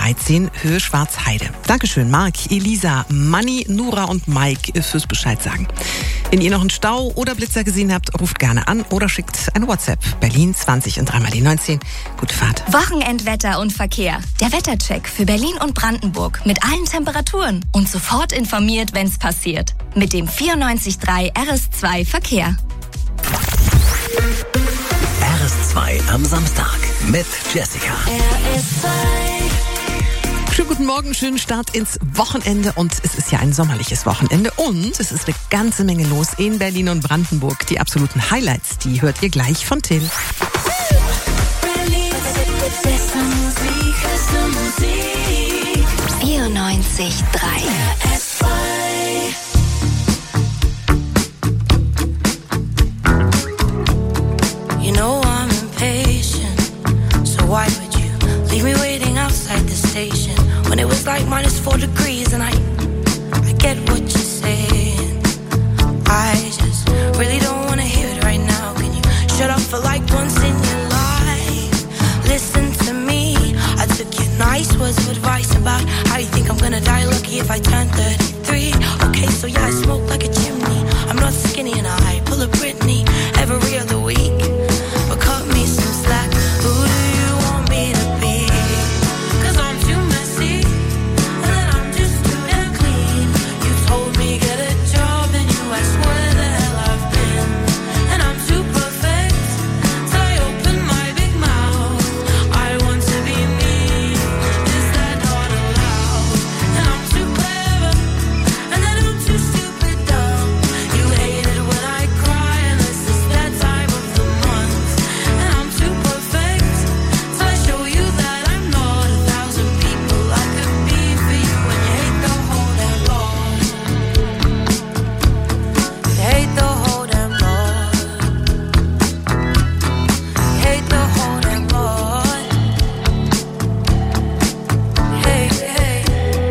13, Höhe Schwarzheide. Dankeschön, Marc, Elisa, Manni, Nura und Mike fürs Bescheid sagen. Wenn ihr noch einen Stau oder Blitzer gesehen habt, ruft gerne an oder schickt ein WhatsApp. Berlin 20 und 3 mal die 19. Gute Fahrt. Wochenendwetter und Verkehr. Der Wettercheck für Berlin und Brandenburg mit allen Temperaturen und sofort informiert, wenn's passiert. Mit dem 94.3 RS2 Verkehr. RS2 am Samstag mit Jessica. Schönen guten Morgen, schönen Start ins Wochenende und es ist ja ein sommerliches Wochenende und es ist eine ganze Menge los in Berlin und Brandenburg. Die absoluten Highlights, die hört ihr gleich von Till. 94.3 You know I'm impatient, so why would you leave me waiting outside the station when it was like -4 degrees and I get what you're saying. I just really don't wanna hear it right now. Can you shut up for like once in your life? Listen to me, I took your nice words of advice about how you think I'm gonna die lucky if I turn 33. Okay, so yeah, I smoke like a chimney. I'm not skinny and I pull a Britney every other week. But cut me some slack, who do you want me to be? 'Cause I'm too messy, and then I'm just too damn clean. You told me get a job, and you asked where the hell I've been. And I'm too perfect, so I open my big mouth. I want to be me, is that not allowed? And I'm too clever, and then I'm too stupid dumb. You hate it when I cry, and this is that time of the month. And I'm too perfect, so I show you that I'm not 1,000 people I could be for you. And you hate the whole damn lot. You hate the whole damn lot. You hate the whole damn lot. Hey, hey.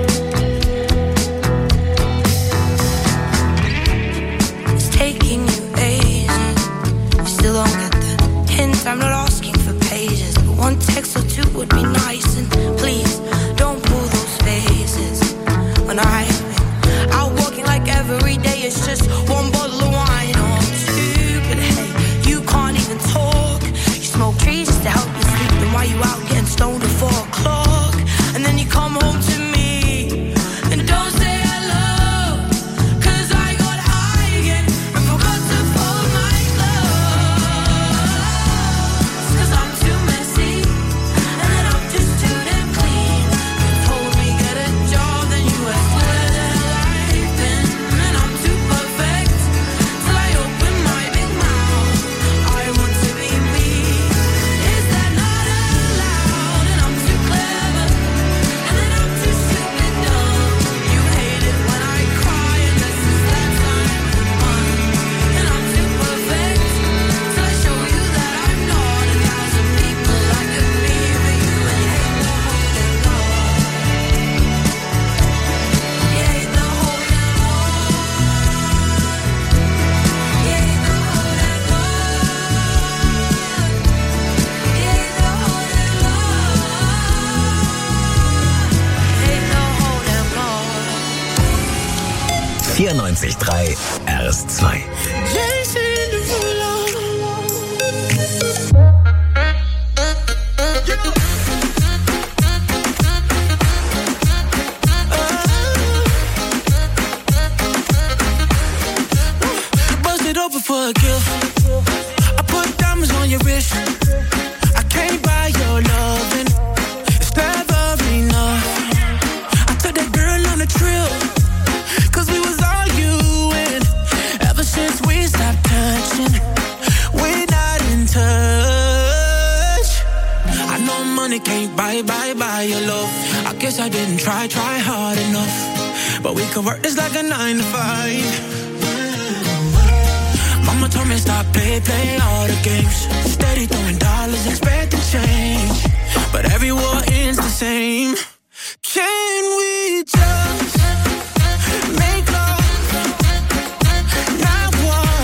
It's taking you ages. You still don't get the hint. I'm not asking for pages, but one text or two would be nice. And please don't pull those faces when I'm out walking like every day. It's just one bottle of wine or two. But hey, you can't even talk. You smoke trees just to help you sleep. Then why you out getting stoned at 4 o'clock? And then you come home to me and don't say hello. 'Cause I got high again and forgot to fold my clothes. 'Cause I'm too messy, and then I'm just too damn clean. You told me get a job, then you asked where the hell I've been. And I'm too perfect, till I open my big mouth. I want to be me, is that not allowed? And I'm too clever, and then I'm too stupid dumb. You hate it when I cry, and this is that time of the month. And I'm too perfect, till I show you that I'm not 1,000 people I could be for you. And you hate the whole damn lot. You hate the whole damn lot. You hate the whole damn lot. You hate the whole damn lot. Hate the whole damn lot. 94.3 RS2. Bust it open for a gift. I put diamonds on your wrist. I can't buy your loving. It's never enough. I took that girl on a trip, 'cause we was arguing. Ever since we stopped touching, we're not in touch. I know money can't buy your love. I guess I didn't try hard enough. But we could work this like a 9 to 5. Mama told me stop play all the games. Steady throwing dollars, expecting change. But every war ends the same. Can we just make love, not war?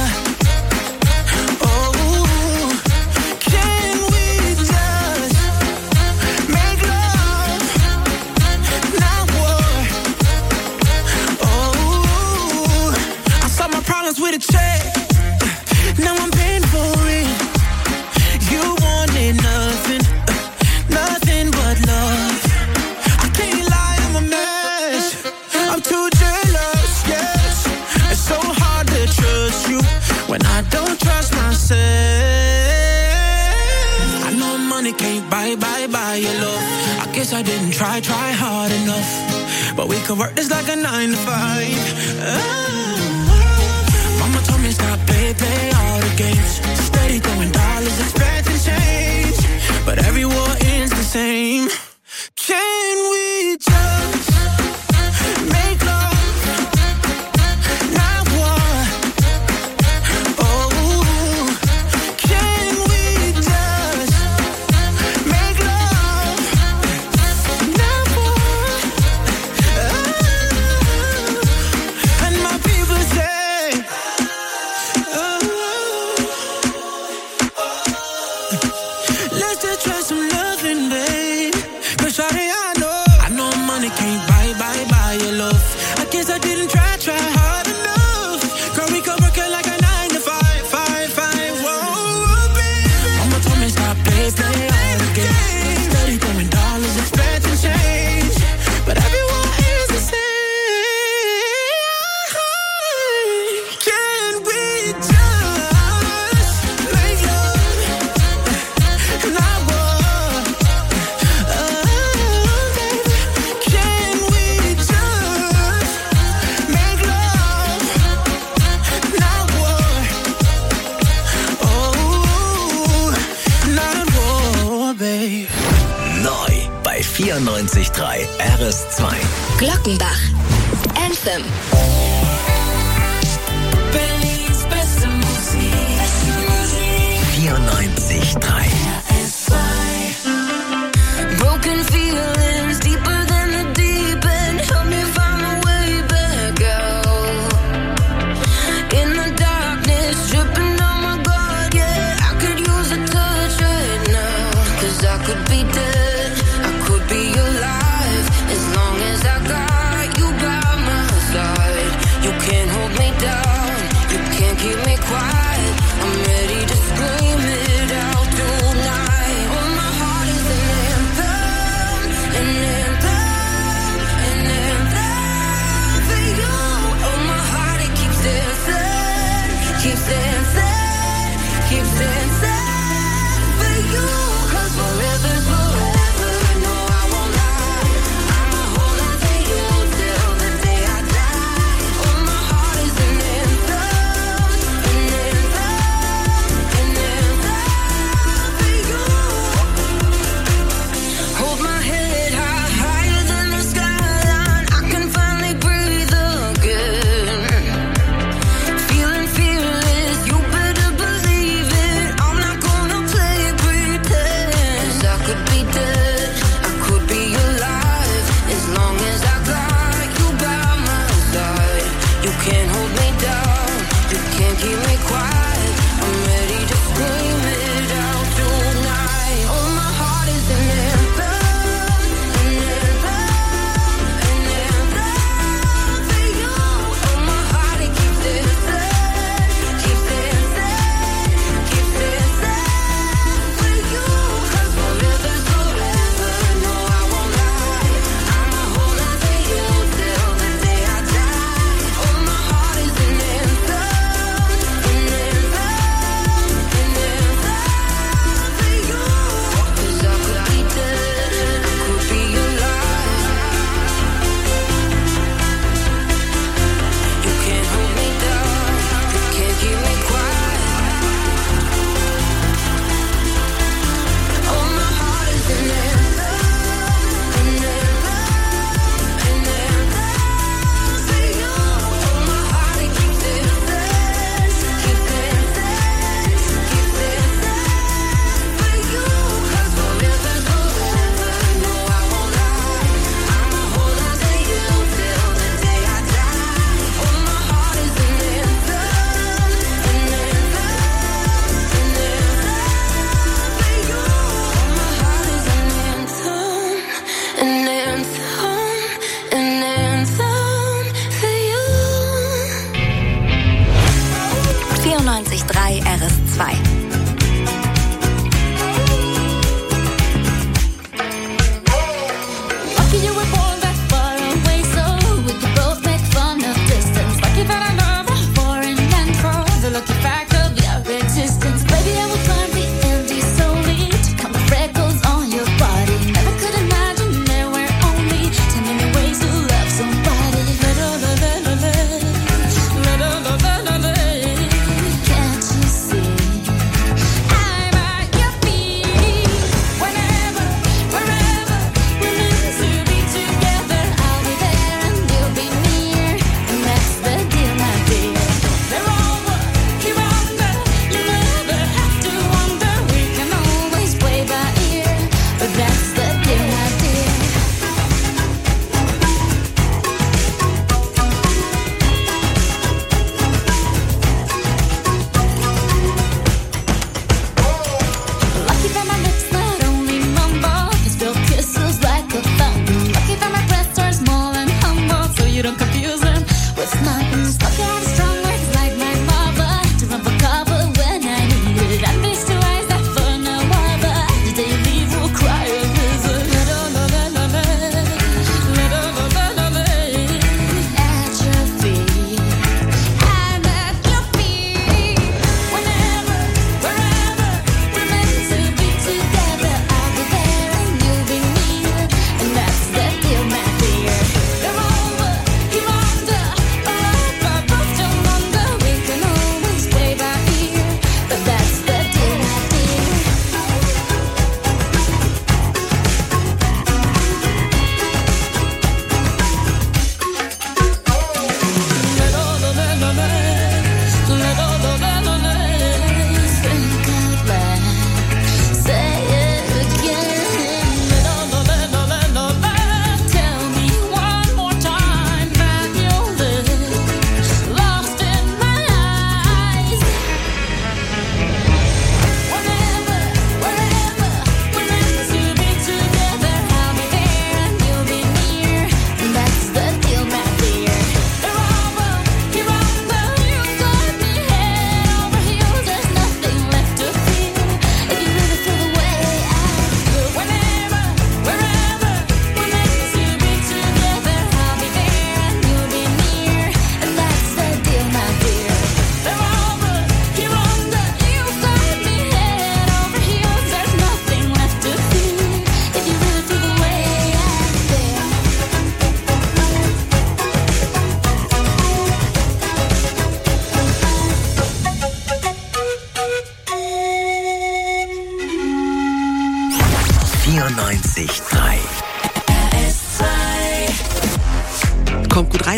Oh, can we just make love, bye, bye, bye, your love. I guess I didn't try hard enough. But we could work this like a 9 to 5. Mama told me stop, play all the games. Steady throwing dollars, expecting change. But every war ends the same. Can we just make love, not war? Oh, can we just make love, not war? And my people say, let's just try some loving, babe. 'Cause shawty, I know money can't buy your love. I guess I didn't try hard enough. Girl, we could work it like a 9 to 5. Whoa, baby. Mama told me stop, play all the games. Steady throwing dollars, expecting change. But everyone is the same. Can we just make love, not war? Can we just make love, not war? Oh, not war, babe. Neu bei 94.3 RS2. Glockenbach. Anthem. Berlins beste Musik. 94.3. Broken feelings deeper than the deep end. Help me find my way back out. In the darkness, dripping on my guard, yeah. I could use a touch right now. 'Cause I could be dead, I could be alive. As long as I got you by my side. You can't hold me down, you can't keep me quiet. I'm ready to scream it out tonight. Oh, my heart is an anthem, an anthem, an anthem for you. Oh, my heart, it keeps dancing, keeps dancing, keeps dancing for you. 'Cause forever's forever, no, I won't lie. I'ma hold on to you till the day I die. Oh, my heart is an anthem, an anthem, an anthem for you. Hold my head high, higher than the skyline. I can finally breathe again. Feeling fearless, you better believe it. I'm not gonna play pretend. 'Cause I could be dead, I could be alive. As long as I got you by my side. You can't hold me down, you can't keep me quiet. I'm ready to scream it out tonight. Oh, my heart is an anthem, an anthem, an anthem for you. Oh, my heart, it keeps dancing, keeps dancing, keeps dancing for you. 'Cause forever's forever, no, I won't lie. I'ma hold on to you till the day I die. Oh, my heart is an anthem, an anthem, an anthem for you. 'Cause I could be dead, I could be alive. You can't hold me down, you can't keep me quiet. Oh, my heart is an anthem, an anthem, an anthem for you. Oh, my heart, it keeps dancing, keeps dancing, keeps dancing for you. 'Cause forever's forever, no, I won't lie. I'ma hold on to you till the day I die. Oh, my heart is an anthem, an anthem, an anthem for you. Oh, my heart is an anthem, an anthem, an anthem for you. 94.3 RS2. Lucky you were born that far away, so we could both make fun of distance. Lucky that I love for and for the lucky fact of your existence. Baby, I will climb the Andes slowly to count the freckles on your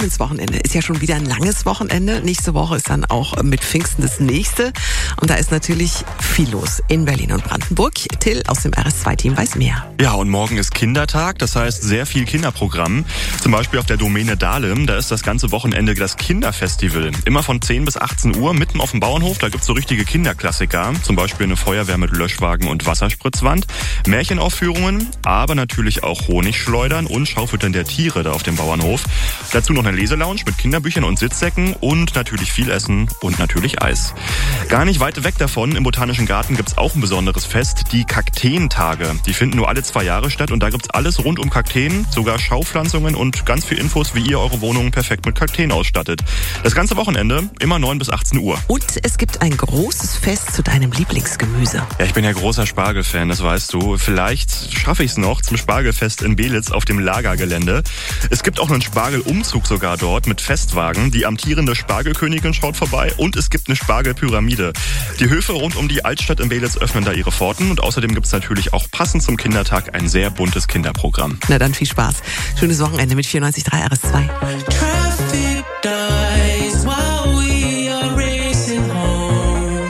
ins Wochenende. Ist ja schon wieder ein langes Wochenende. Nächste Woche ist dann auch mit Pfingsten das nächste. Und da ist natürlich viel los in Berlin und Brandenburg. Till aus dem RS2-Team weiß mehr. Ja, und morgen ist Kindertag, das heißt sehr viel Kinderprogramm. Zum Beispiel auf der Domäne Dahlem, da ist das ganze Wochenende das Kinderfestival. Immer von 10 bis 18 Uhr, mitten auf dem Bauernhof, da gibt's so richtige Kinderklassiker. Zum Beispiel eine Feuerwehr mit Löschwagen und Wasserspritzwand, Märchenaufführungen, aber natürlich auch Honigschleudern und Schaufüttern der Tiere da auf dem Bauernhof. Dazu noch eine Leselounge mit Kinderbüchern und Sitzsäcken und natürlich viel Essen und natürlich Eis. Gar nicht weit weg davon, im Botanischen Garten gibt's auch ein besonderes Fest, die Kakteentage. Die finden nur alle 2 Jahre statt und da gibt's alles rund um Kakteen, sogar Schaupflanzungen und ganz viel Infos, wie ihr eure Wohnung perfekt mit Kakteen ausstattet. Das ganze Wochenende, immer 9 bis 18 Uhr. Und es gibt ein großes Fest zu deinem Lieblingsgemüse. Ja, ich bin ja großer Spargelfan, das weißt du. Vielleicht schaffe ich es noch zum Spargelfest in Belitz auf dem Lagergelände. Es gibt auch einen Spargelumzug sogar dort mit Festwagen. Die amtierende Spargelkönigin schaut vorbei und es gibt eine Spargelpyramide. Die Höfe rund um die Altstadt in Belitz öffnen da ihre Pforten und außerdem gibt es natürlich auch passend zum Kindertag ein sehr buntes Kinderprogramm. Na dann viel Spaß. Schönes Wochenende mit 94.3 RS2. Traffic dies while we are racing home.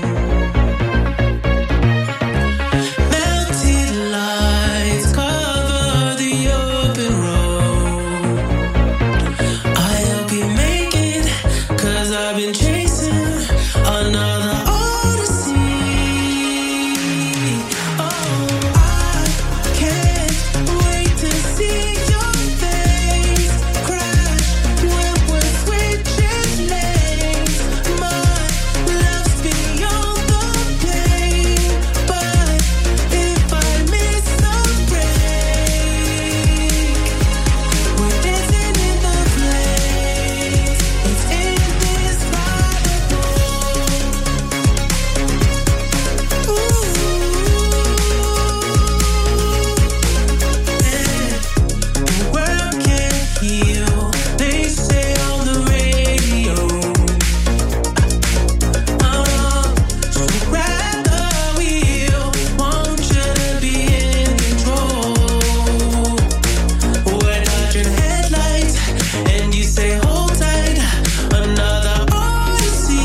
Melted lights cover the open road. I'll be making, 'cause I've been chasing another odyssey. Oh, I can't wait to see your face crash when we're switching lanes. My love's beyond the pain, but if I miss the break, we're dancing in the flames. It's indescribable. The world can't heal, they say on the radio. So grab the wheel, want you to be in control. We're dodging headlights, and you say hold tight, another odyssey.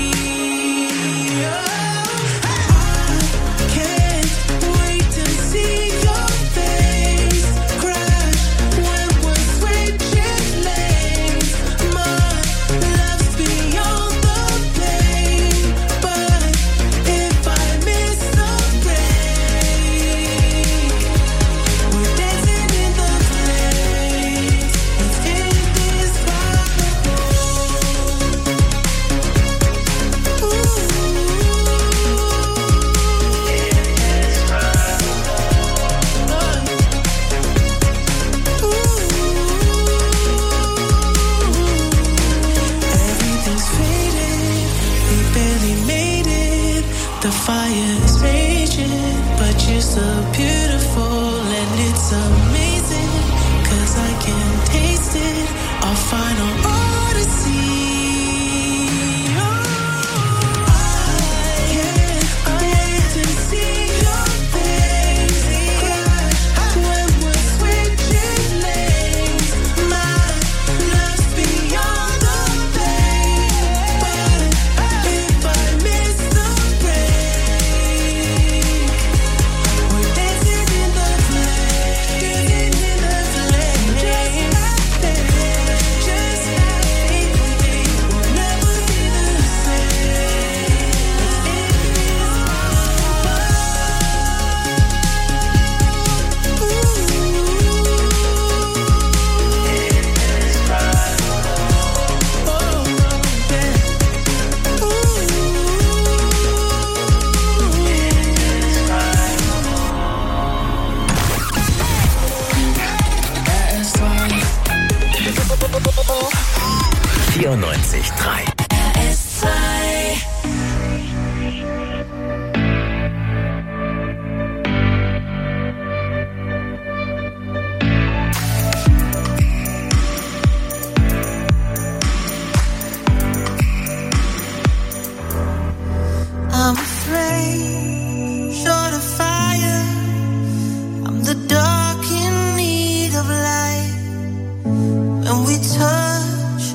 I can't wait to see your face crash when we're switching lanes. My love's beyond the pain, but if I miss the break, we're dancing in the flames. It's indescribable. Everything's faded, we barely made it. The fire is raging, but you're so beautiful and it's amazing, 'cause I can taste it, our final odyssey. I can't wait to see your face crash when we're switching lanes. My love's beyond the pain, but if I miss the break, we're dancing in the flames. Just have faith, we'll never be the same. It's 94.3 I'm afraid, short of fire. I'm the dark in need of light. When we touch,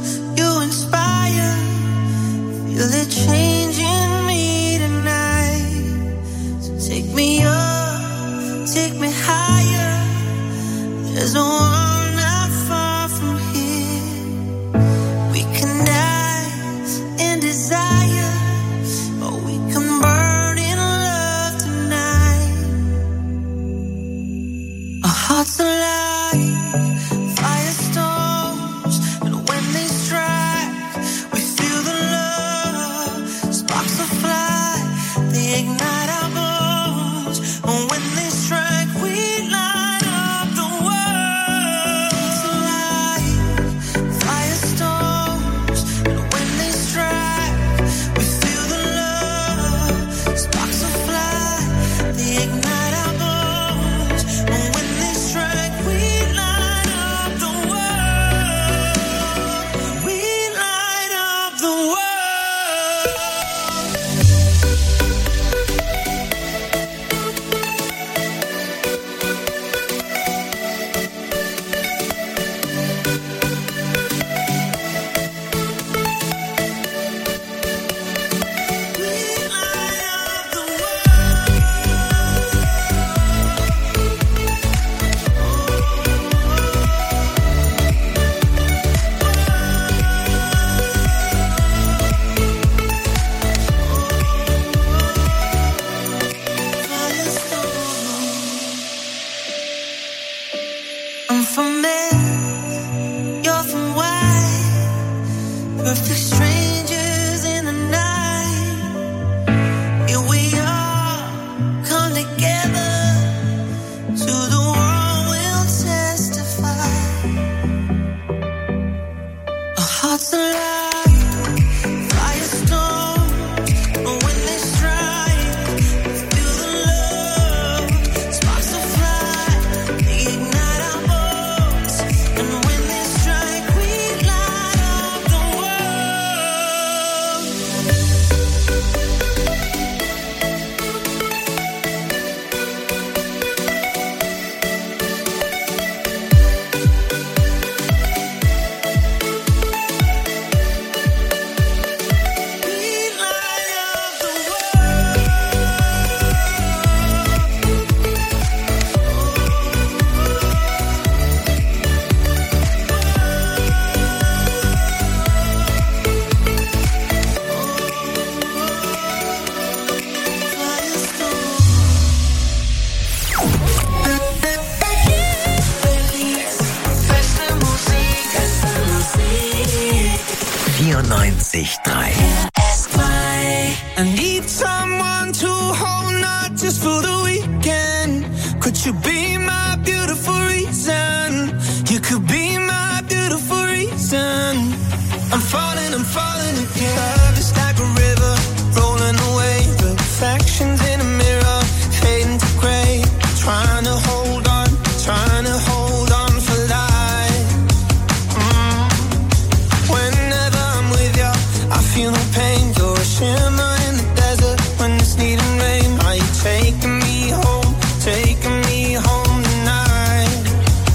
perfect strangers in the night. Here we are, come together. To the world we'll testify. Our hearts alive, firestorms, but when they strike, we feel the love. Sparks will fly, they ignite our bones, and when they strike, we light up the world. We light up the Beste Musik, beste Musik. 94.3. I need someone to hold, not just for the weekend. Could you be my beautiful reason? You could be my beautiful reason. I'm falling again. Love is like a river, rolling away. Reflections in a mirror, fading to gray. Trying to hold on for life. Whenever I'm with you, I feel no pain. You're a shimmer in the desert when it's needing rain. Are you taking me home tonight?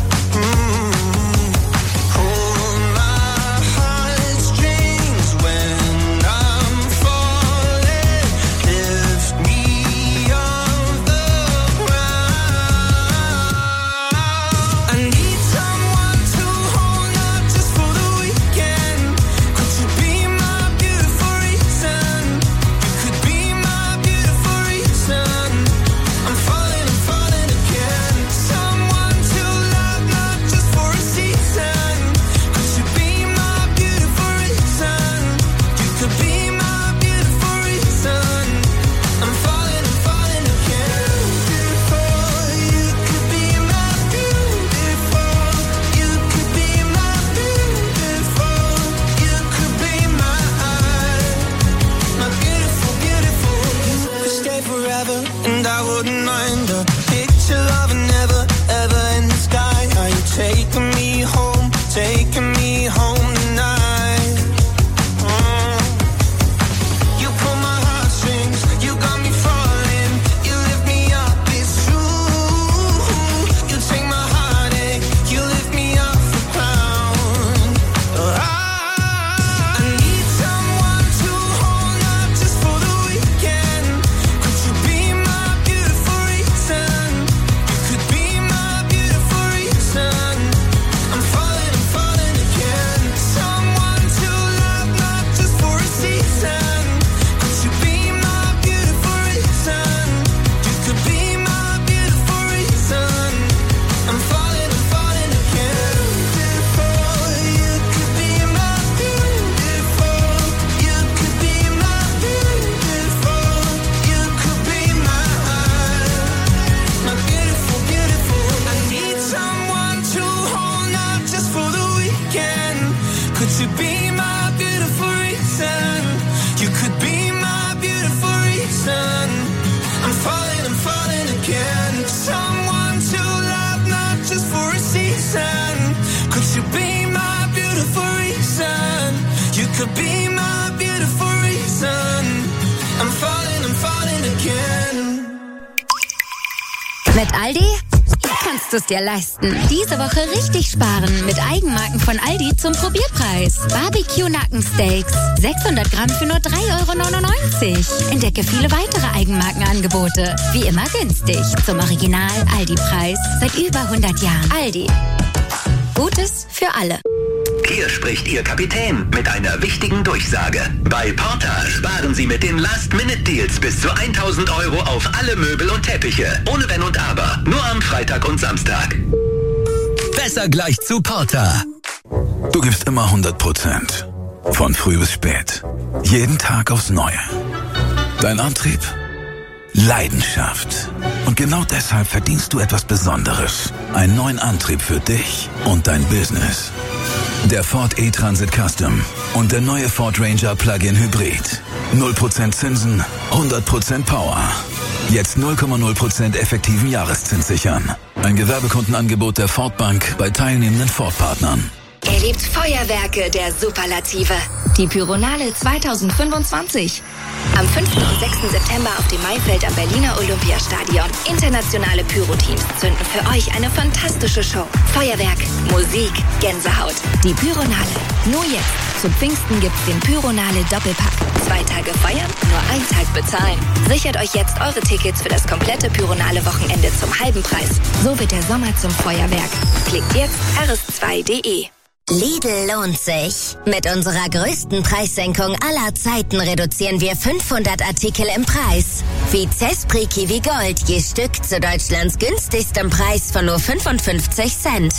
Hold my heartstrings when I'm falling. Lift me off the ground. I need someone to hold, not just for the weekend. Could you be my beautiful reason? You could be my beautiful reason. I'm falling again. Someone to love, not just for a season. Could you be my beautiful reason? You could be my beautiful reason. I'm falling again. Beautiful, you could be my beautiful. You could be my beautiful. You could be my beautiful, beautiful. You could stay forever, and I wouldn't mind a picture of an ever in the sky. Are you taking me home tonight? You pull my heartstrings, you got me falling. You lift me up, it's true. You take my heartache, you lift me off the ground. I need someone to hold, not just for the weekend. Could you be my beautiful reason? You could be my beautiful reason. I'm falling again. Someone to love, not just for a season. Could you be my beautiful reason? You could be my beautiful reason. I'm falling again. Beautiful, you could be my beautiful. You could be my beautiful. You could be my beautiful, beautiful. I need someone to hold, not just for the weekend. Could you be my beautiful reason? You could be my beautiful reason. I'm falling again. Someone to love, not just for a season. Could you be my beautiful reason? You could be my beautiful reason. I'm falling again. Mit Aldi kannst du es dir leisten. Diese Woche richtig sparen mit Eigenmarken von Aldi zum Probierpreis. Barbecue-Nackensteaks, 600 Gramm für nur 3,99 €. Entdecke viele weitere Eigenmarkenangebote. Wie immer günstig. Zum Original-Aldi-Preis. Seit über 100 Jahren. Aldi. Gutes für alle. Hier spricht Ihr Kapitän mit einer wichtigen Durchsage. Bei Porta sparen Sie mit den Last-Minute-Deals bis zu 1.000 € auf alle Möbel und Teppiche. Ohne Wenn und Aber. Nur am Freitag und Samstag. Besser gleich zu Porta. Du gibst immer 100%. Von früh bis spät. Jeden Tag aufs Neue. Dein Antrieb? Leidenschaft. Und genau deshalb verdienst du etwas Besonderes. Einen neuen Antrieb für dich und dein Business. Der Ford E-Transit Custom und der neue Ford Ranger Plug-in Hybrid. 0% Zinsen, 100% Power. Jetzt 0,0% effektiven Jahreszins sichern. Ein Gewerbekundenangebot der Ford Bank bei teilnehmenden Ford-Partnern. Erlebt Feuerwerke der Superlative. Die Pyronale 2025. Am 5. und 6. September auf dem Maifeld am Berliner Olympiastadion. Internationale Pyro-Teams zünden für euch eine fantastische Show. Feuerwerk, Musik, Gänsehaut. Die Pyronale. Nur jetzt. Zum Pfingsten gibt's den Pyronale Doppelpack. 2 Tage feiern, nur 1 Tag bezahlen. Sichert euch jetzt eure Tickets für das komplette Pyronale Wochenende zum halben Preis. So wird der Sommer zum Feuerwerk. Klickt jetzt rs2.de. Lidl lohnt sich. Mit unserer größten Preissenkung aller Zeiten reduzieren wir 500 Artikel im Preis. Wie Zespri Kiwi Gold, je Stück zu Deutschlands günstigstem Preis von nur 55 Cent.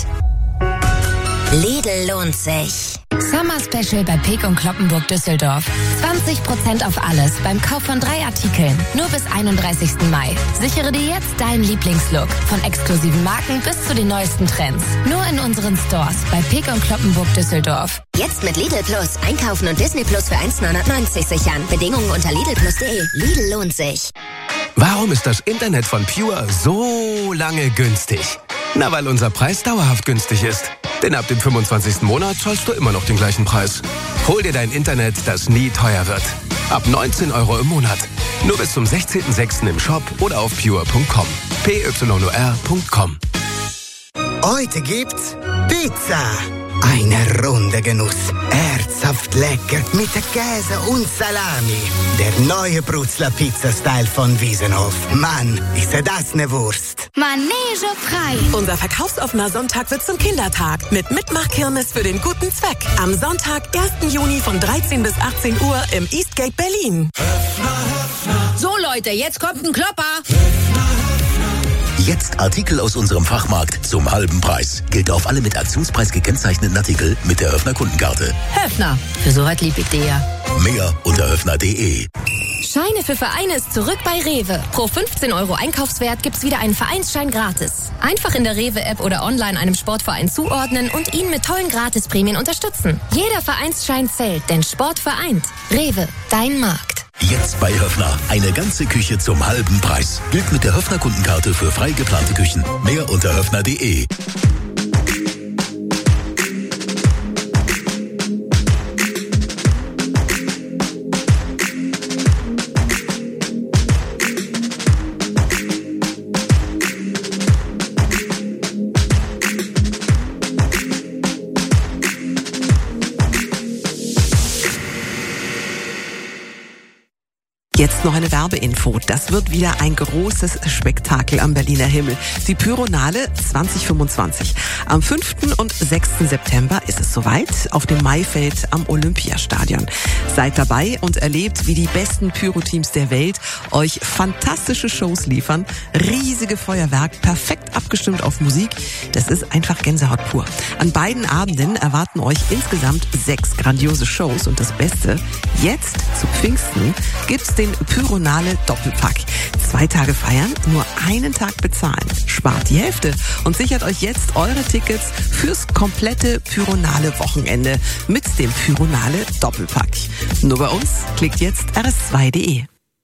Lidl lohnt sich. Summer Special bei Peek und Cloppenburg Düsseldorf. 20% auf alles beim Kauf von 3 Artikeln. Nur bis 31. Mai. Sichere dir jetzt deinen Lieblingslook. Von exklusiven Marken bis zu den neuesten Trends. Nur in unseren Stores bei Peek und Cloppenburg Düsseldorf. Jetzt mit Lidl Plus. Einkaufen und Disney Plus für 1,99 sichern. Bedingungen unter lidlplus.de. Lidl lohnt sich. Warum ist das Internet von Pure so lange günstig? Na, weil unser Preis dauerhaft günstig ist. Denn ab dem 25. Monat zahlst du immer noch den gleichen Preis. Hol dir dein Internet, das nie teuer wird. Ab 19 € im Monat. Nur bis zum 16.06. im Shop oder auf pure.com. pyur.com. Heute gibt's Pizza. Eine runde Genuss. Herzhaft lecker mit Käse und Salami. Der neue Brutzler Pizza-Style von Wiesenhof. Mann, ist das eine Wurst. Manege frei. Unser verkaufsoffener Sonntag wird zum Kindertag mit Mitmachkirmes für den guten Zweck. Am Sonntag, 1. Juni von 13 bis 18 Uhr im Eastgate Berlin. So Leute, jetzt kommt ein Klopper. Jetzt Artikel aus unserem Fachmarkt zum halben Preis. Gilt auf alle mit Aktionspreis gekennzeichneten Artikel mit der Höfner Kundenkarte. Höfner, für so was lieb ich dir ja. Mehr unter höfner.de. Scheine für Vereine ist zurück bei Rewe. Pro 15 € Einkaufswert gibt's wieder einen Vereinsschein gratis. Einfach in der Rewe-App oder online einem Sportverein zuordnen und ihn mit tollen Gratisprämien unterstützen. Jeder Vereinsschein zählt, denn Sport vereint. Rewe, dein Markt. Jetzt bei Höfner. Eine ganze Küche zum halben Preis. Gilt mit der Höfner Kundenkarte für frei geplante Küchen. Mehr unter höfner.de. Jetzt noch eine Werbeinfo. Das wird wieder ein großes Spektakel am Berliner Himmel. Die Pyronale 2025. Am 5. und 6. September ist es soweit auf dem Maifeld am Olympiastadion. Seid dabei und erlebt, wie die besten Pyro-Teams der Welt euch fantastische Shows liefern. Riesige Feuerwerk, perfekt abgestimmt auf Musik. Das ist einfach Gänsehaut pur. An beiden Abenden erwarten euch insgesamt 6 grandiose Shows. Und das Beste, jetzt zu Pfingsten gibt's den Pyronale Doppelpack. 2 Tage feiern, nur einen Tag bezahlen. Spart die Hälfte und sichert euch jetzt eure Tickets fürs komplette Pyronale Wochenende mit dem Pyronale Doppelpack. Nur bei uns, klickt jetzt rs2.de.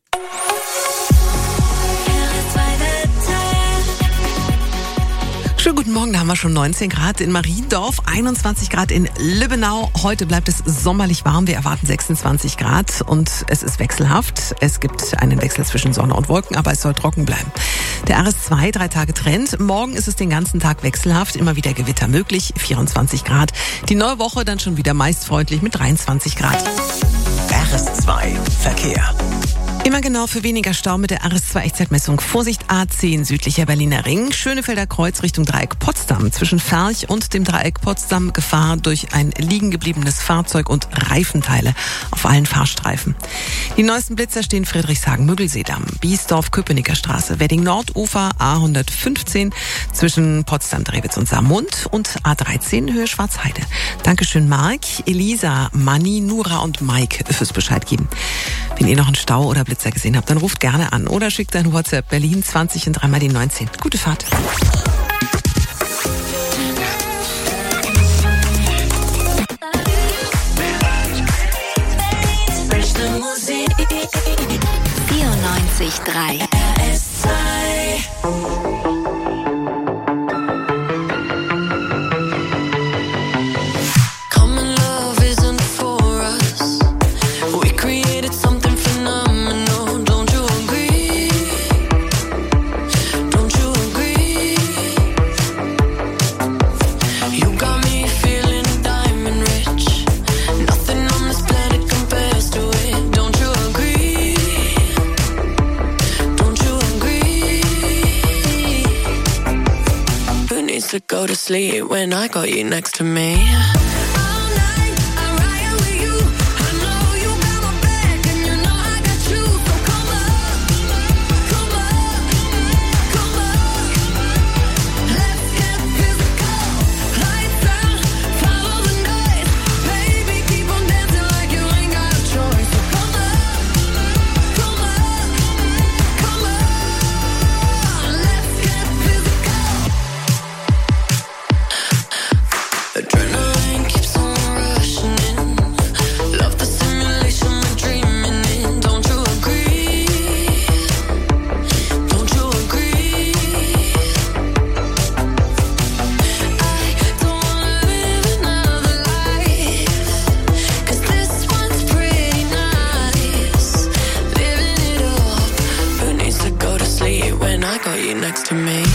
Schönen guten Morgen, da haben wir schon 19 Grad in Mariendorf, 21 Grad in Lübbenau. Heute bleibt es sommerlich warm, wir erwarten 26 Grad und es ist wechselhaft. Es gibt einen Wechsel zwischen Sonne und Wolken, aber es soll trocken bleiben. Der RS2, 3 Tage Trend. Morgen ist es den ganzen Tag wechselhaft, immer wieder Gewitter möglich, 24 Grad. Die neue Woche dann schon wieder meist freundlich mit 23 Grad. RS2 Verkehr. Immer genau für weniger Stau mit der RS2-Echtzeitmessung. Vorsicht A10 südlicher Berliner Ring, Schönefelder Kreuz Richtung Dreieck Potsdam. Zwischen Ferch und dem Dreieck Potsdam Gefahr durch ein liegen gebliebenes Fahrzeug und Reifenteile auf allen Fahrstreifen. Die neuesten Blitzer stehen Friedrichshagen-Müggelseedamm, Biesdorf-Köpenicker Straße, Wedding-Nordufer, A115 zwischen Potsdam-Drewitz und Saarmund und A13 Höhe Schwarzheide. Dankeschön Marc, Elisa, Manni, Nura und Mike fürs Bescheid geben. Wenn ihr noch einen Stau oder Blitzer gesehen habt, dann ruft gerne an oder schickt ein WhatsApp Berlin 20 und 3 mal die 19. Gute Fahrt. Musik 94.3 To go to sleep when I got you next to me. Next to me.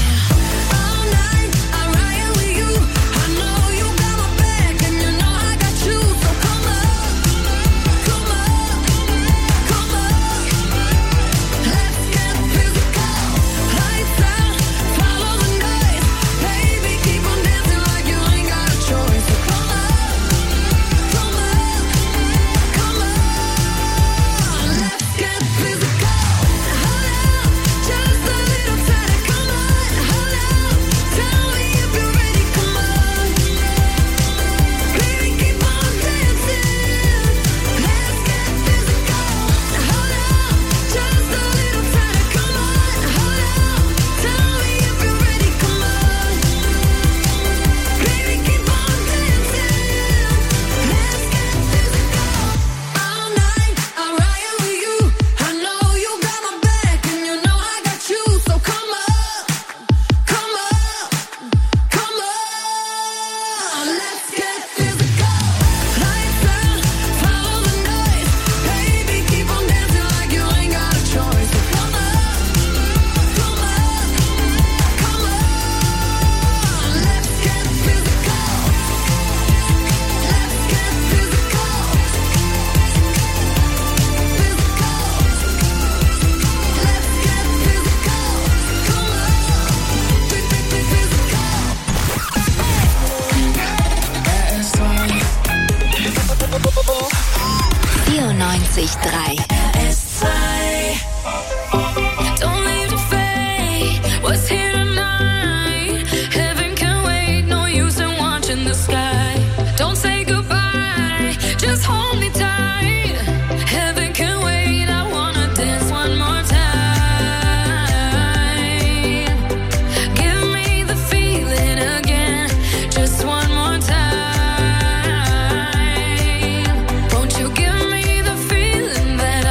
That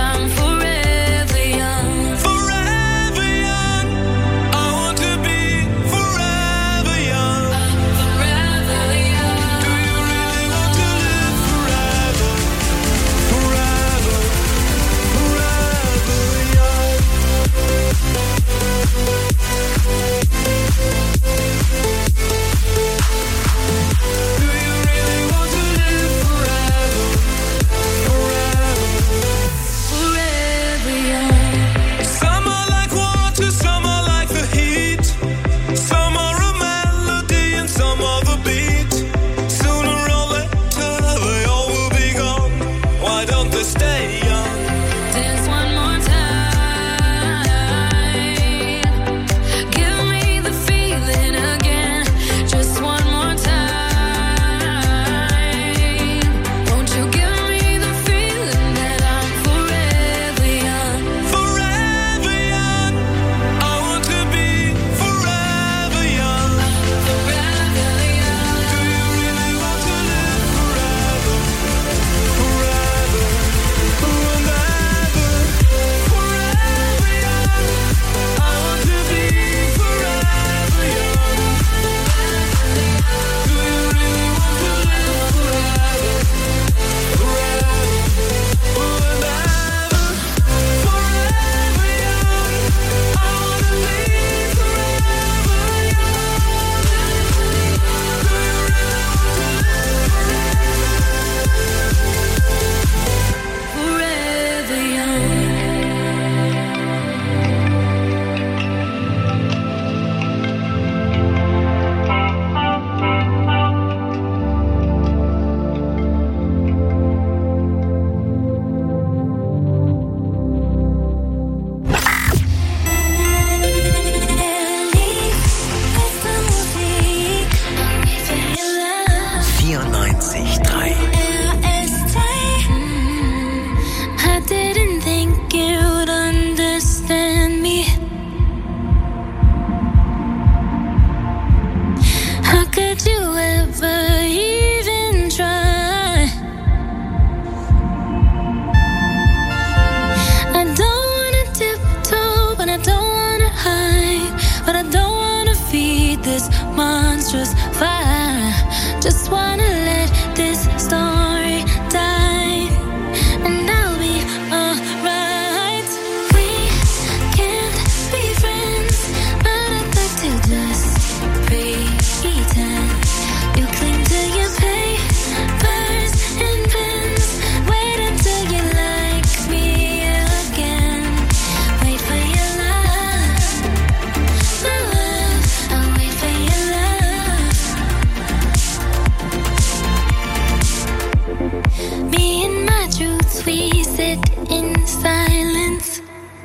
we sit in silence.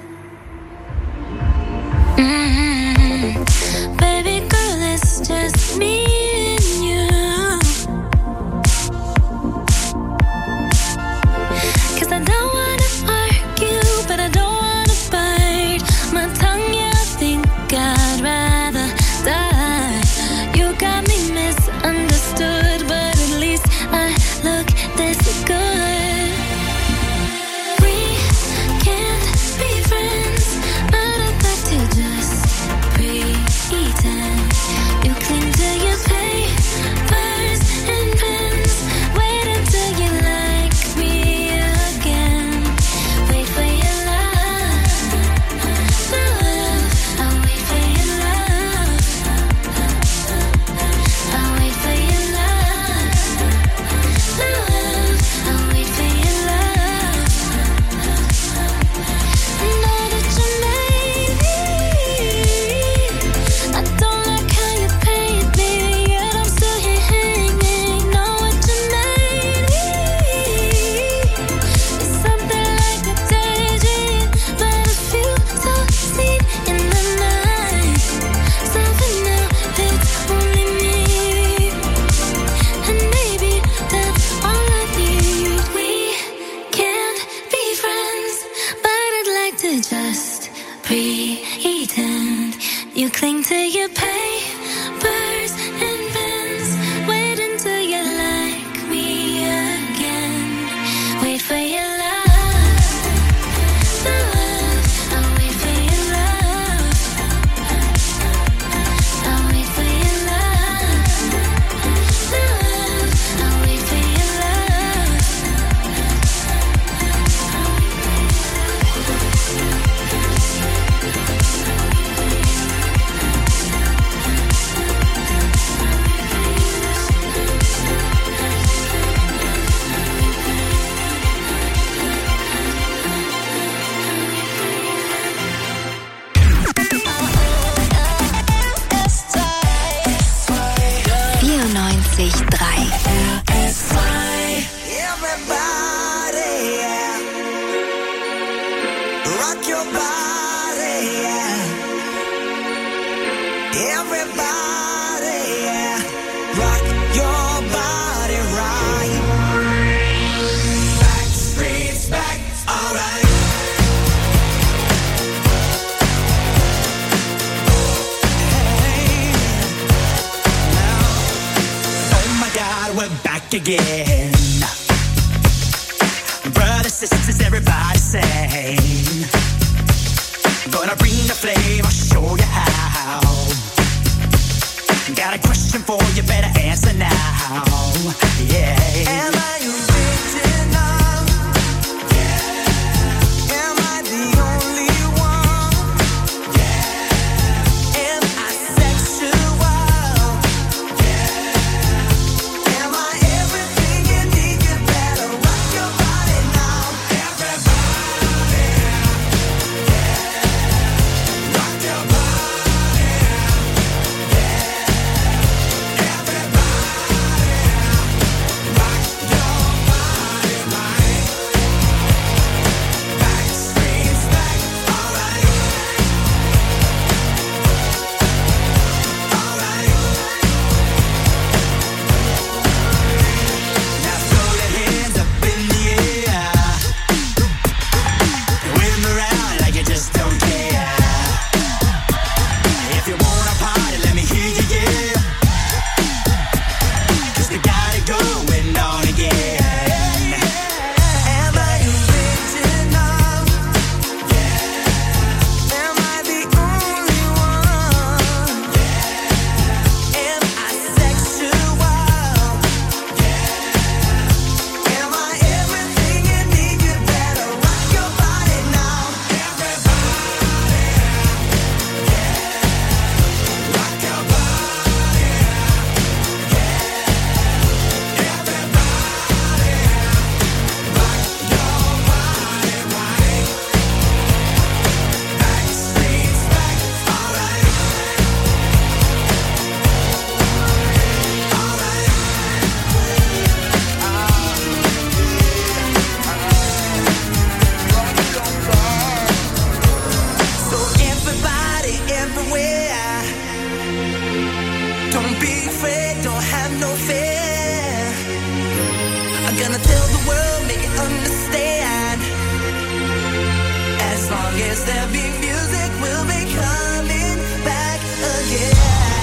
Baby girl, it's just me and you. 'Cause I don't wanna argue, but I don't wanna bite my tongue. Yeah, I think I'd rather die. You got me misunderstood, but at least I look this good. We can't be friends, but I'd like to just pretend. You cling to your papers and pens. Wait until you like me again. Wait for your love. I'll wait for your love. I'll wait for your love. I'll wait for your love. I know that you made me. I don't like how you paint me, yet I'm still here hanging. Know what you made me. It's something like a daydream, but I feel so deep in the night. So for now, it's only me, and maybe that's all I need. We can't be friends, but I'd like to just pretend. You cling to your papers and pens. Wait until you like me again. Wait for your love. I'll wait for your love. I'll wait for your love. I'll wait for your love. Everybody, yeah. Rock your body, yeah. Everybody, yeah. Rock your body right. Back streets back, alright. Oh my God, we're back again. Brothers, sisters, everybody sing. Gonna bring the flame, I'll show you how. Got a question for you, better answer now. Yeah. Am I original? Yeah. Am I the only one? Yeah. Am I sexual? Yeah. Am I everything you need? You better rock your body now. Everybody, yeah. Rock your body, yeah. Everybody, gonna tell the world, make it understand. As long as there be music, we'll be coming back again.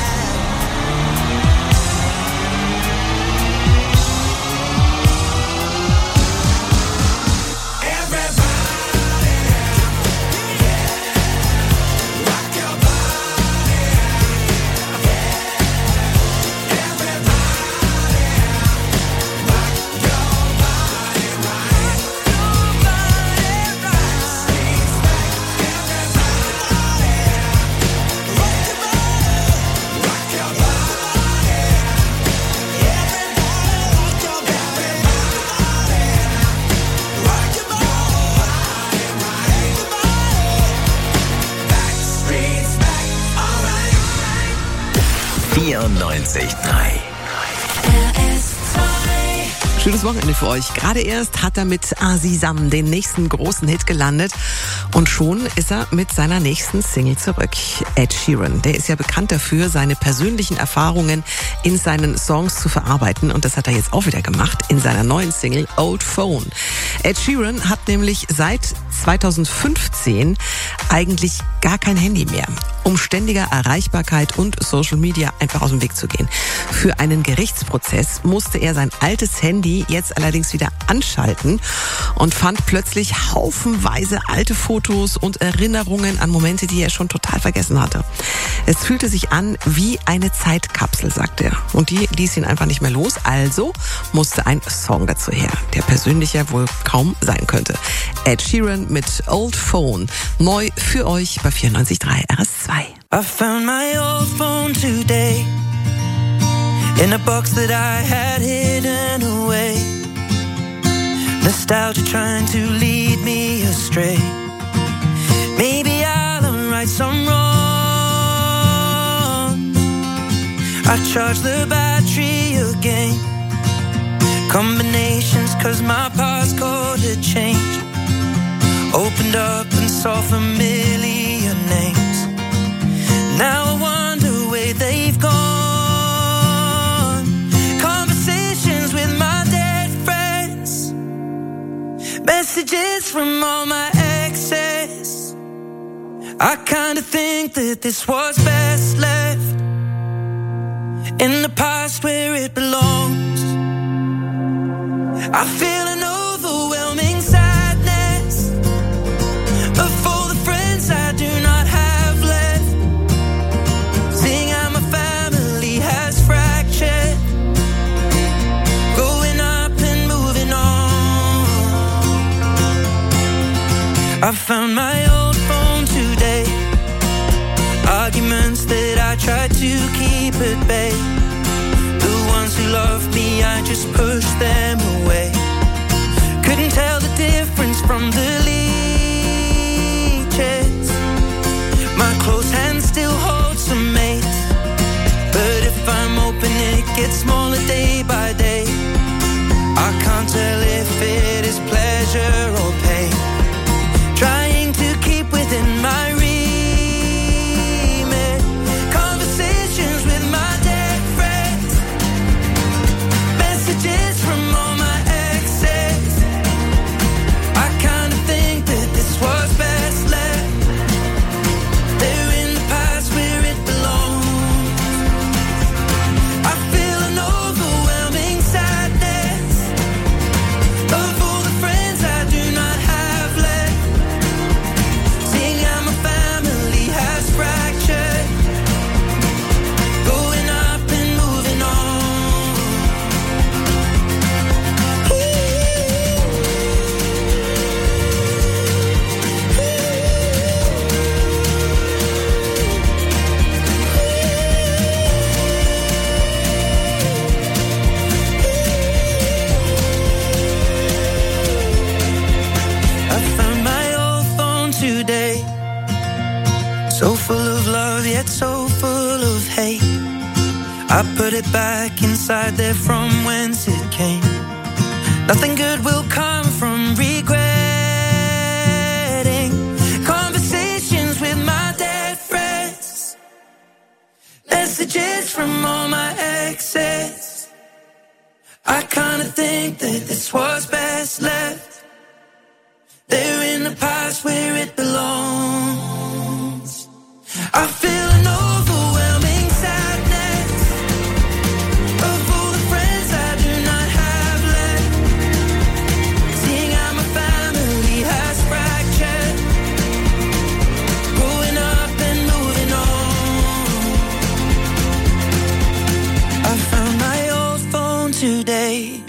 Schönes Wochenende für euch. Gerade erst hat er mit Azizam den nächsten großen Hit gelandet und schon ist er mit seiner nächsten Single zurück. Ed Sheeran, der ist ja bekannt dafür, seine persönlichen Erfahrungen in seinen Songs zu verarbeiten und das hat er jetzt auch wieder gemacht in seiner neuen Single Old Phone. Ed Sheeran hat nämlich seit 2015 eigentlich gar kein Handy mehr, um ständiger Erreichbarkeit und Social Media einfach aus dem Weg zu gehen. Für einen Gerichtsprozess musste er sein altes Handy jetzt allerdings wieder anschalten und fand plötzlich haufenweise alte Fotos und Erinnerungen an Momente, die er schon total vergessen hatte. Es fühlte sich an wie eine Zeitkapsel, sagt er. Und die ließ ihn einfach nicht mehr los, also musste ein Song dazu her, der persönlicher wohl kaum sein könnte. Ed Sheeran mit Old Phone, neu für euch bei 94.3 RS2. I found my old phone today in a box that I had hidden away. Nostalgia trying to lead me astray. Maybe I'll right some wrong. I charged the battery again. Combinations cause my passcode had changed. Opened up and saw familiar names. Now I wonder where they've gone. Conversations with my dead friends. Messages from all my exes. I kinda think that this was best left in the past where it belongs. I feel an overwhelming sadness of all the friends I do not have left. Seeing how my family has fractured, growing up and moving on. I found my old phone today. Arguments that I tried to keep at bay. The ones who loved me, I just pushed them away. Couldn't tell the difference from the leeches. My close hand still holds some mates, but if I'm open it gets smaller day by day. I can't tell if it is pleasure or pain. Trying to keep within my remit. Conversations with my dead friends. Messages from all my exes. I kinda think that this was best left. They're in the past where it belongs. I feel an overwhelming sadness of all the friends I do not have left. Seeing how my family has fractured, going up and moving on. I found my old phone today, so full of love yet so full of hate. I put it back inside there from whence it came. Nothing good will come from regretting. Conversations with my dead friends. Messages from all my exes. I can't to think that this was best left there in the past where it belongs. I feel an overwhelming sadness of all the friends I do not have left. Seeing how my family has fractured, growing up and moving on. I found my old phone today.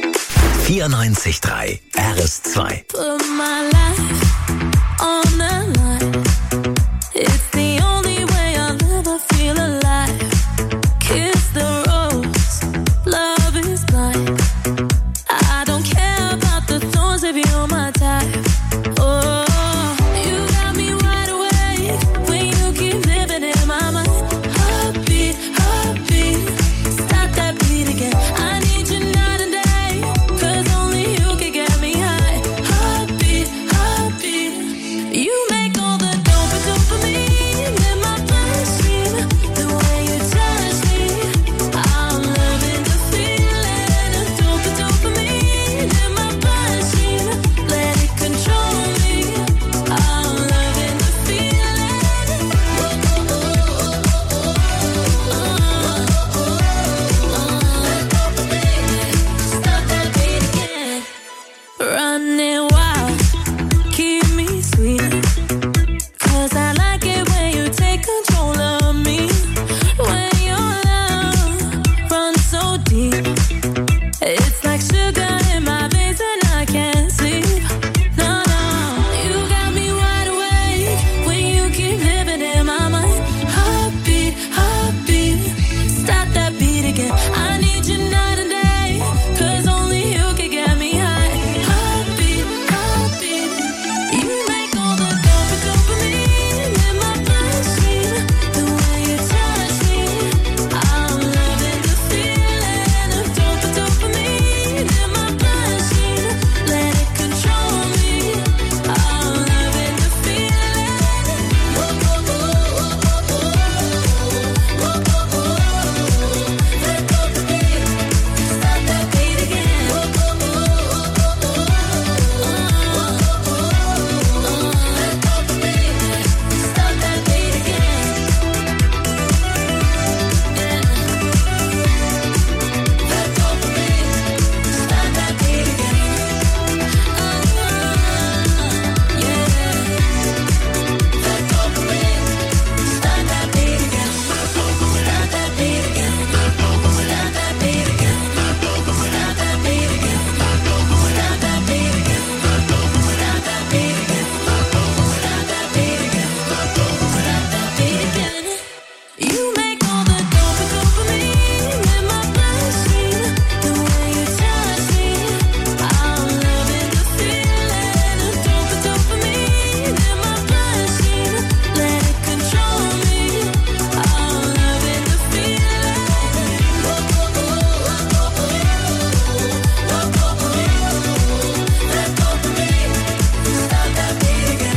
94.3 RS2. Put my life on the line. It's the only way I'll ever feel alive. Kiss the rose, love is blind. I don't care about the thorns if you're my type. Oh, you got me wide awake when you keep living in my mind. Heartbeat, heartbeat, stop that beat again. I need you night and day, 'cause only you can get me high. Heartbeat, heartbeat, you make all the dopamine in my bloodstream. The way you touch me, I'm loving the feeling of dopamine in my bloodstream. Let it control me, I'm loving the feeling. Stop that beat again. Running wild, keep me sweet. 'Cause I like it when you take control of me. When your love runs so deep, it's like sugar in my veins and I can't sleep. No, no, you got me wide awake when you keep living in my mind. Heartbeat, heartbeat, stop that beat again. I need you night and day, 'cause only you can get me high. Heartbeat, heartbeat, you make all the dopamine in my bloodstream. The way you touch me, I'm loving the feeling of dopamine in my bloodstream. Let it control me, I'm loving the feeling. Stop that beat again. Stop that beat again. That dopamine, stop that beat again. Yeah. That dopamine, stop that beat again. Stop that beat again. Stop that beat again. Stop that beat again. Stop that beat again. Stop that beat again. Stop that beat again. You make all the dopamine in my bloodstream. The way you touch me, I'm loving the feeling of dopamine in my bloodstream. Let it control me, I'm loving the feeling. That dopamine, stop that beat again.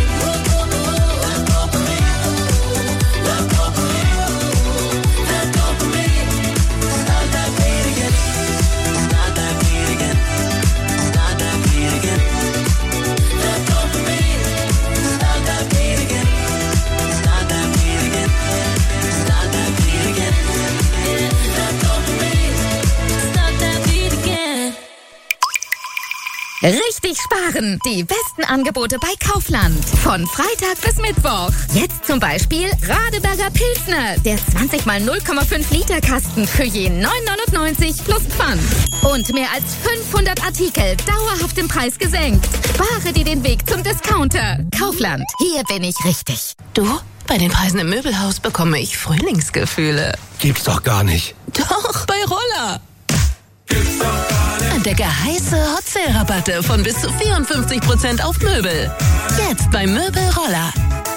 Richtig sparen. Die besten Angebote bei Kaufland. Von Freitag bis Mittwoch. Jetzt zum Beispiel Radeberger Pilsner. Der 20 mal 0,5 Liter Kasten für je 9,99 plus Pfand. Und mehr als 500 Artikel dauerhaft im Preis gesenkt. Spare dir den Weg zum Discounter. Kaufland. Hier bin ich richtig. Du, bei den Preisen im Möbelhaus bekomme ich Frühlingsgefühle. Gibt's doch gar nicht. Doch, bei Roller. Entdecke heiße Hot Sale Rabatte von bis zu 54% auf Möbel. Jetzt bei Möbel Roller.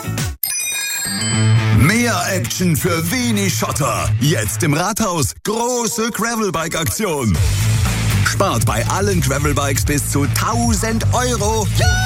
Mehr Action für wenig Schotter. Jetzt im Rathaus. Große Gravelbike-Aktion. Spart bei allen Gravelbikes bis zu 1.000 €.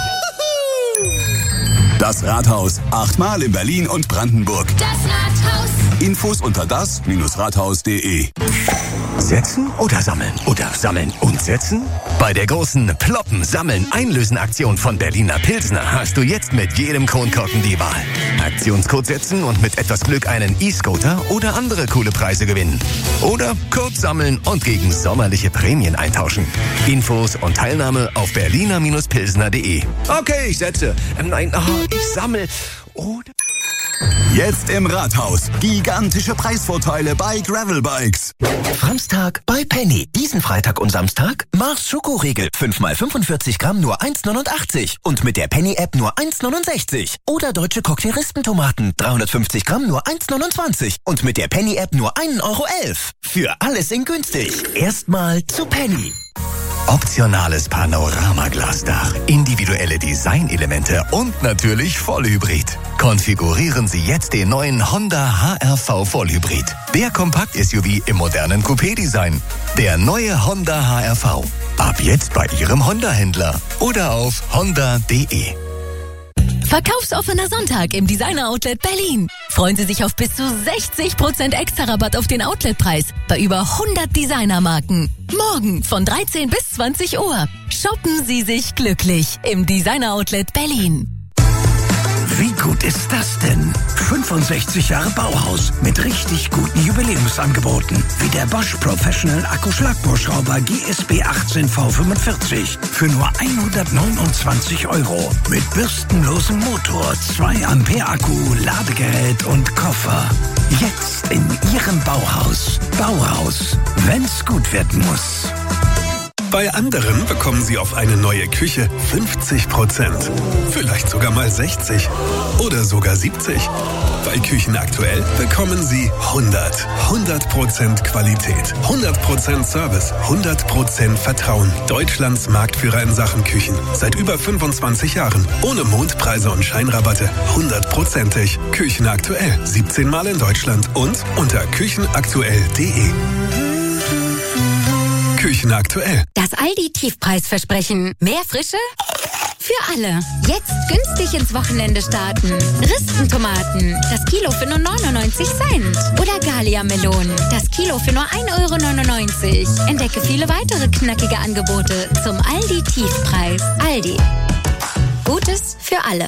Das Rathaus. 8-mal in Berlin und Brandenburg. Das Rathaus. Infos unter das-rathaus.de. Setzen oder sammeln? Oder sammeln und setzen? Bei der großen Ploppen, Sammeln, Einlösen-Aktion von Berliner Pilsner hast du jetzt mit jedem Kronkorken die Wahl. Aktionscode setzen und mit etwas Glück einen E-Scooter oder andere coole Preise gewinnen. Oder Code sammeln und gegen sommerliche Prämien eintauschen. Infos und Teilnahme auf berliner-pilsner.de. Okay, ich setze. Ich sammle. Oder... Jetzt im Rathaus. Gigantische Preisvorteile bei Gravelbikes. Franztag bei Penny. Diesen Freitag und Samstag Mars Schokoriegel. 5x45 Gramm nur 1,89. Und mit der Penny-App nur 1,69. Oder deutsche Cocktail-Rispentomaten. 350 Gramm nur 1,29. Und mit der Penny-App nur 1,11 Euro. Für alles in günstig. Erstmal zu Penny. Optionales Panoramaglasdach, individuelle Designelemente und natürlich Vollhybrid. Konfigurieren Sie jetzt den neuen Honda HR-V Vollhybrid. Der Kompakt-SUV im modernen Coupé-Design. Der neue Honda HR-V. Ab jetzt bei Ihrem Honda-Händler oder auf honda.de. Verkaufsoffener Sonntag im Designer-Outlet Berlin. Freuen Sie sich auf bis zu 60% Extra-Rabatt auf den Outletpreis bei über 100 Designermarken. Morgen von 13 bis 20 Uhr. Shoppen Sie sich glücklich im Designer-Outlet Berlin. Wie gut ist das denn? 65 Jahre Bauhaus mit richtig guten Jubiläumsangeboten. Wie der Bosch Professional Akkuschlagbohrschrauber GSB 18V45 für nur 129 €. Mit bürstenlosem Motor, 2 Ampere Akku, Ladegerät und Koffer. Jetzt in Ihrem Bauhaus. Bauhaus, wenn's gut werden muss. Bei anderen bekommen Sie auf eine neue Küche 50%. Vielleicht sogar mal 60 oder sogar 70. Bei Küchen aktuell bekommen Sie 100% Qualität, 100% Service, 100% Vertrauen. Deutschlands Marktführer in Sachen Küchen. Seit über 25 Jahren. Ohne Mondpreise und Scheinrabatte. 100%ig. Küchen aktuell. 17 Mal in Deutschland und unter küchenaktuell.de. Küchen aktuell. Das Aldi-Tiefpreisversprechen. Mehr Frische? Für alle. Jetzt günstig ins Wochenende starten. Rispentomaten. Das Kilo für nur 99 Cent. Oder Gallia-Melonen. Das Kilo für nur 1,99 €. Entdecke viele weitere knackige Angebote zum Aldi-Tiefpreis. Aldi. Gutes für alle.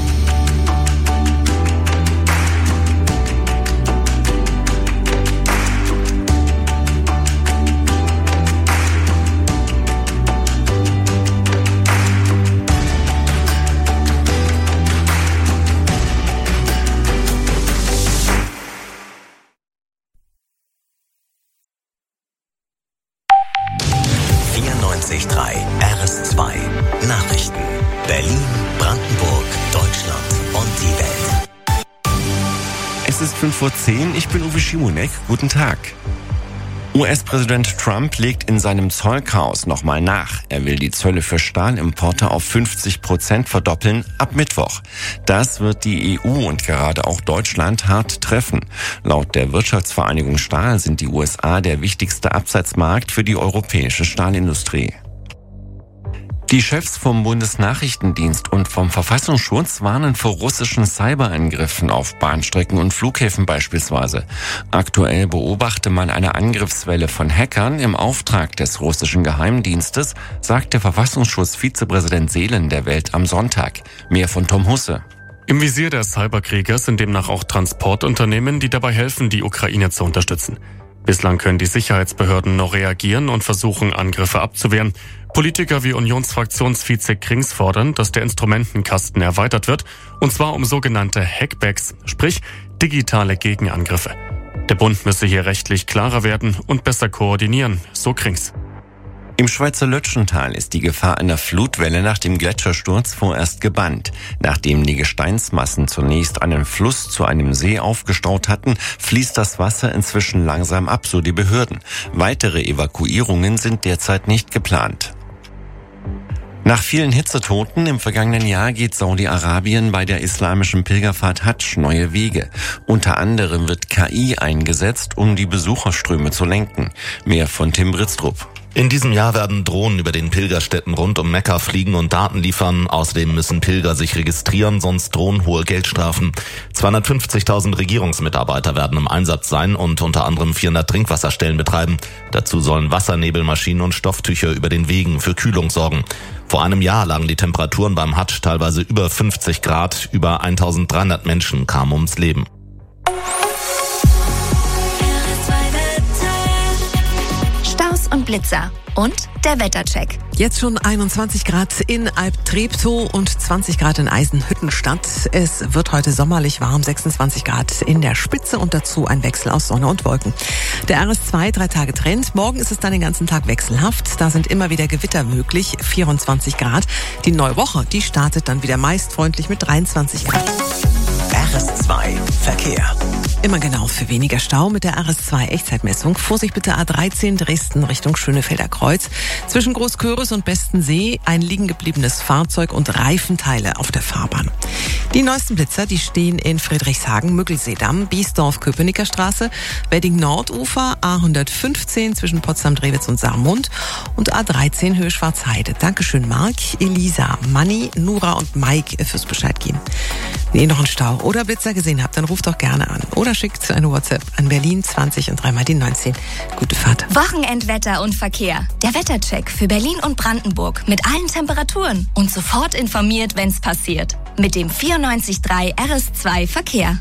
RS2 Nachrichten. Berlin, Brandenburg, Deutschland und die Welt. Es ist 5:10 Uhr, ich bin Uwe Schimonek. Guten Tag. US-Präsident Trump legt in seinem Zollchaos nochmal nach. Er will die Zölle für Stahlimporte auf 50% verdoppeln ab Mittwoch. Das wird die EU und gerade auch Deutschland hart treffen. Laut der Wirtschaftsvereinigung Stahl sind die USA der wichtigste Absatzmarkt für die europäische Stahlindustrie. Die Chefs vom Bundesnachrichtendienst und vom Verfassungsschutz warnen vor russischen Cyberangriffen auf Bahnstrecken und Flughäfen beispielsweise. Aktuell beobachte man eine Angriffswelle von Hackern im Auftrag des russischen Geheimdienstes, sagte Verfassungsschutz-Vizepräsident Seelen der Welt am Sonntag. Mehr von Tom Husse. Im Visier der Cyberkrieger sind demnach auch Transportunternehmen, die dabei helfen, die Ukraine zu unterstützen. Bislang können die Sicherheitsbehörden noch reagieren und versuchen, Angriffe abzuwehren. Politiker wie Unionsfraktionsvize Krings fordern, dass der Instrumentenkasten erweitert wird, und zwar um sogenannte Hackbacks, sprich digitale Gegenangriffe. Der Bund müsse hier rechtlich klarer werden und besser koordinieren, so Krings. Im Schweizer Lötschental ist die Gefahr einer Flutwelle nach dem Gletschersturz vorerst gebannt. Nachdem die Gesteinsmassen zunächst einen Fluss zu einem See aufgestaut hatten, fließt das Wasser inzwischen langsam ab, so die Behörden. Weitere Evakuierungen sind derzeit nicht geplant. Nach vielen Hitzetoten im vergangenen Jahr geht Saudi-Arabien bei der islamischen Pilgerfahrt Hadsch neue Wege. Unter anderem wird KI eingesetzt, um die Besucherströme zu lenken. Mehr von Tim Britztrup. In diesem Jahr werden Drohnen über den Pilgerstätten rund um Mekka fliegen und Daten liefern. Außerdem müssen Pilger sich registrieren, sonst drohen hohe Geldstrafen. 250.000 Regierungsmitarbeiter werden im Einsatz sein und unter anderem 400 Trinkwasserstellen betreiben. Dazu sollen Wassernebelmaschinen und Stofftücher über den Wegen für Kühlung sorgen. Vor einem Jahr lagen die Temperaturen beim Hadsch teilweise über 50 Grad. Über 1.300 Menschen kamen ums Leben. Und Blitzer. Und der Wettercheck. Jetzt schon 21 Grad in Alb-Treptow und 20 Grad in Eisenhüttenstadt. Es wird heute sommerlich warm, 26 Grad in der Spitze und dazu ein Wechsel aus Sonne und Wolken. Der RS2 3 Tage Trend. Morgen ist es dann den ganzen Tag wechselhaft. Da sind immer wieder Gewitter möglich, 24 Grad. Die neue Woche, die startet dann wieder meist freundlich mit 23 Grad. RS2 Verkehr. Immer genau für weniger Stau mit der RS2 Echtzeitmessung. Vorsicht bitte A13 Dresden Richtung Schönefelder Kreuz. Zwischen Großköris und Bestensee ein liegen gebliebenes Fahrzeug und Reifenteile auf der Fahrbahn. Die neuesten Blitzer, die stehen in Friedrichshagen, Müggelseedamm, Biesdorf, Köpenicker Straße, Wedding Nordufer, A115 zwischen Potsdam-Drewitz und Saarmund und A13 Höhe Schwarzheide. Dankeschön Marc, Elisa, Manni, Nura und Mike fürs Bescheid geben. Wenn ihr noch einen Stau oder Blitzer gesehen habt, dann ruft doch gerne an oder schickt eine WhatsApp an Berlin 20 und 3 mal die 19. Gute Fahrt. Wochenendwetter und Verkehr. Der Wettercheck für Berlin und Brandenburg mit allen Temperaturen und sofort informiert, wenn's passiert. Mit dem 94.3 RS2 Verkehr.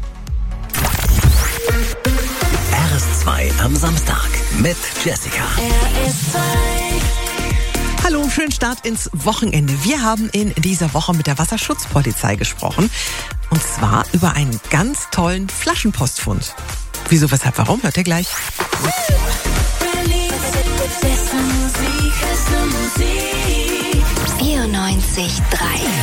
RS2 am Samstag mit Jessica. RS2. Hallo, schönen Start ins Wochenende. Wir haben in dieser Woche mit der Wasserschutzpolizei gesprochen. Und zwar über einen ganz tollen Flaschenpostfund. Wieso, weshalb, warum? Hört ihr gleich. 94.3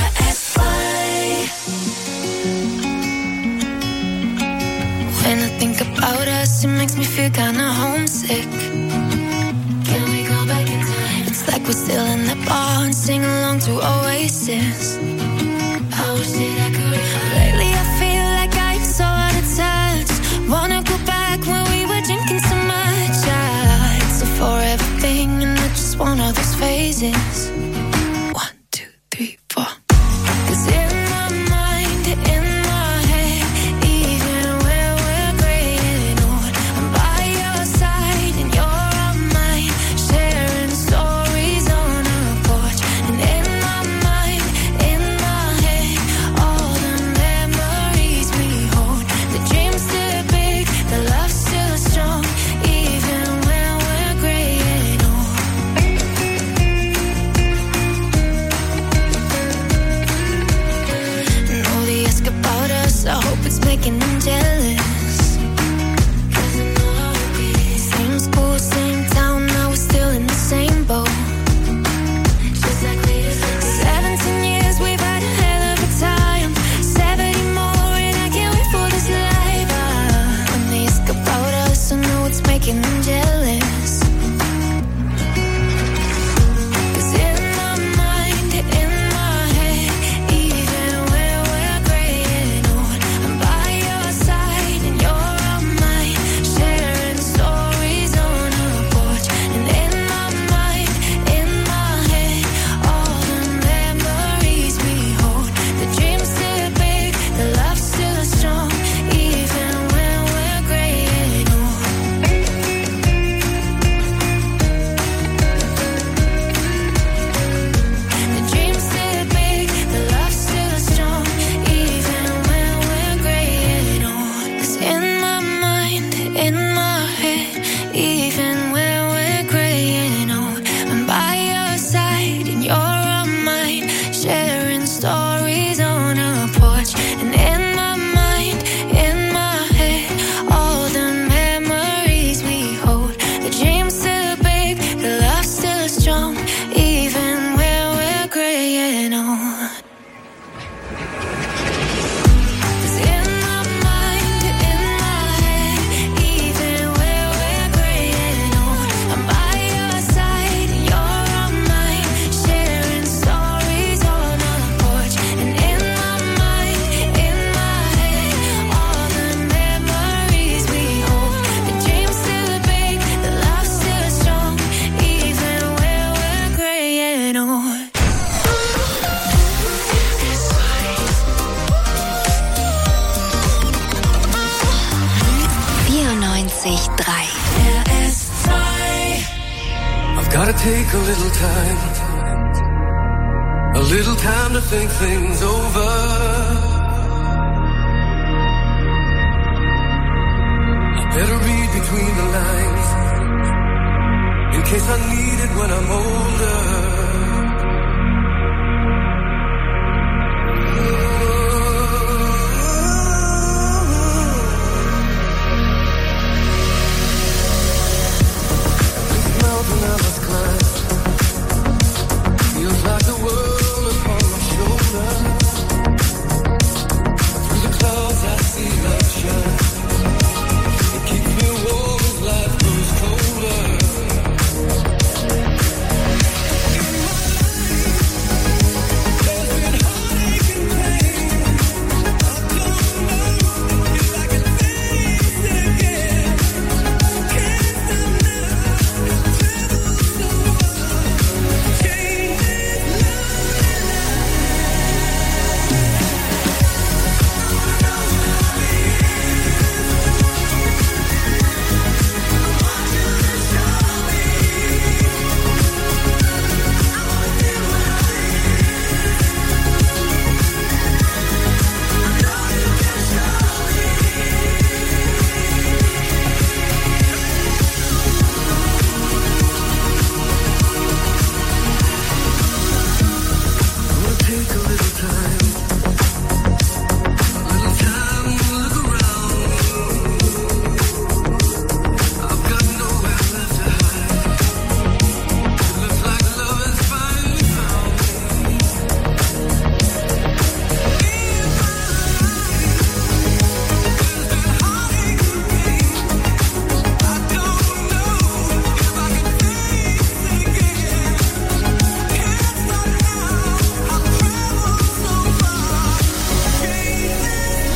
When I think about us, it makes me feel kinda homesick. Can we go back in time? It's like we're still in the bar and sing along to Oasis. I wish that I could. Lately I feel like I'm so out of touch. Wanna go back when we were drinking so much. It's a forever thing and I just want all those phases. 1, 2, 3, 4. 'Cause in my mind, in my head, even when we're graying old, I'm by your side and you're on mine, sharing stories on our porch. And in my mind, in my head, all the memories we hold. The dream's still big, the love's still strong, even when we're graying old. take a little time to think things over. I better read between the lines in case I need it when I'm older. This mountain I must climb feels like the world upon my shoulder. Through the clouds I see light shine. It keeps me warm as life grows colder. There's been heartache and pain. I don't know if I can face it again. Can't stop now. Travel so far. Change is take a little time to look around. I've got nowhere left to hide. It looks like love has finally found me. In my life, there's been heartache and pain. I don't know if I can face it again. Can't stop now. I've traveled so far. Change is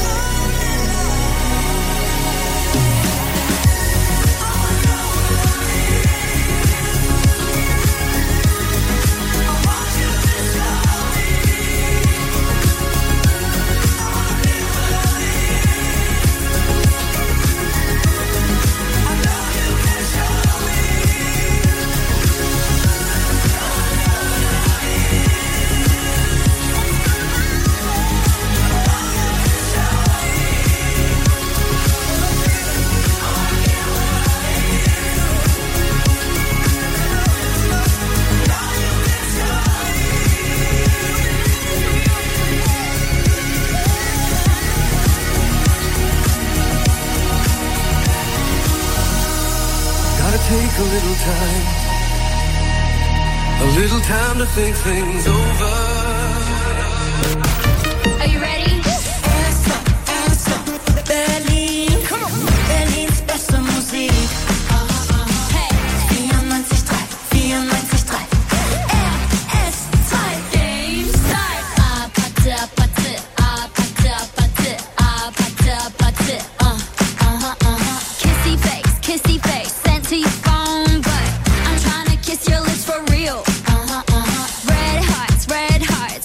gotta take a little time to think things over. Are you ready? Berlin, Berlins beste Musik. Hey, 94.3, 94.3. RS2 Games-Zeit. Apathe, Apathe, Apathe, Apathe, Apathe, Apathe. Kissy face, sent to your phone, but I'm trying to kiss your lips for real. Red hearts,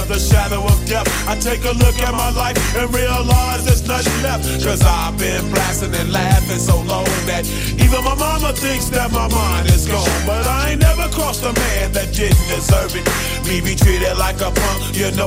the shadow of death, I take a look at my life and realize there's nothing left. Cause I've been blasting and laughing so long that even my mama thinks that my mind is gone. But I ain't never crossed a man that didn't deserve it. Me be treated like a punk, you know